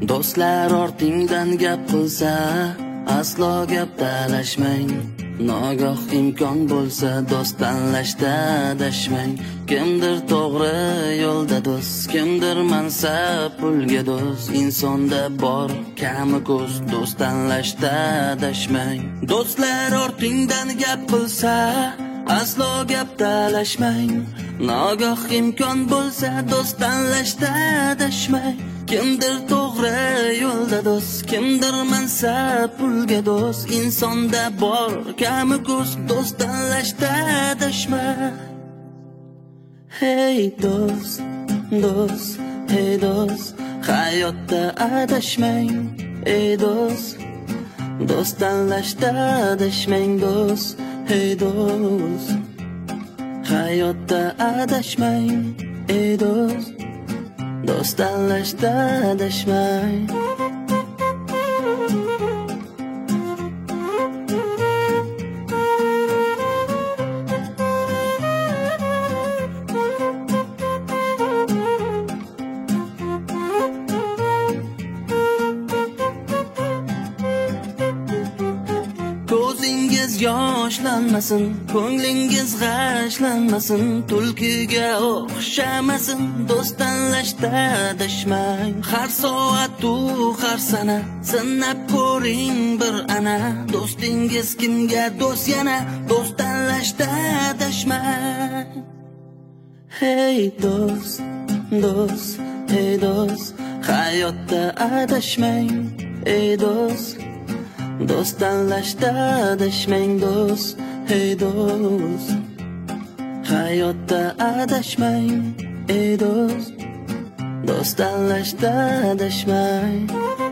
Do'stlar ortingdan gap qilsa, aslo gap talashmang. Nogoh imkon bo'lsa, do'st tanlashda adashmang. Kimdir to'g'ri yo'lda do'st, kimdir mansab pulga do'st. Insonda bor kami ko'z, do'st tanlashda adashmang. Do'stlar ortingdan gap qilsa, aslo gap talashmang. Nogoh imkon bo'lsa, do'st tanlashda adashmang. Kimdir to'g'ri yo'lda do'st, kimdir mansab pulga do'st. Insonda bor kami ko'z, do'st tanlashda adashma. Hey do'st, do'st, hey do'st, hayotda adashmang. Ey do'st, do'st tanlashda adashmang do'st. Hey do'st, hayotda adashmang. Ey do'st, do'st tanlashda adashmang. Ko'zingiz yoshlanmasin, ko'nglingiz g'ashlanmasin, tulkiga o'xshamasin, do'st tanlashda adashmang. Har soat u har sana sinab ko'ring bir ana, do'stingiz kimga do'st yana, do'st tanlashda adashmang. Hey do'st, do'st, hey do'st, hayotda adashmang. Ey do'st, do'st tanlashda adashmang do'st. Hey do'st, hayotda adashmang. Ey do'st, do'st tanlashda adashmang.